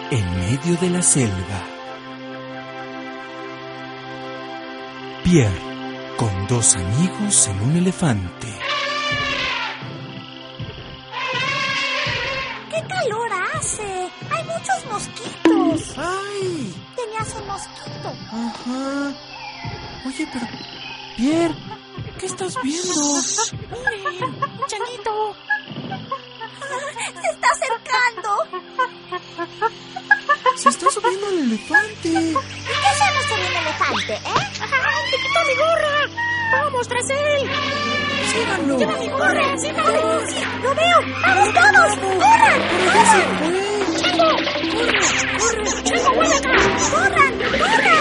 en medio de la selva. Pierre, con dos amigos en un elefante. ¡Qué calor hace! ¡Hay muchos mosquitos! ¡Ay! Tenías un mosquito. Ajá. Oye, pero... Pierre, ¿qué estás viendo? ¡Miren! ¡Un changuito! ¡Se está acercando! Se está subiendo el elefante. ¿Y qué hacemos con un elefante, ¡Ay, te quitó mi gorra! ¡Vamos tras él! Síganlo. ¡Lleva mi gorra! ¡Síganlo! ¡Sí! ¡Lo veo! ¡Vamos todos! ¡Corran! Pero ya se fue. ¡Chango! ¡Corre! ¡Chango, vuelve acá! ¡Corran! ¡Corran!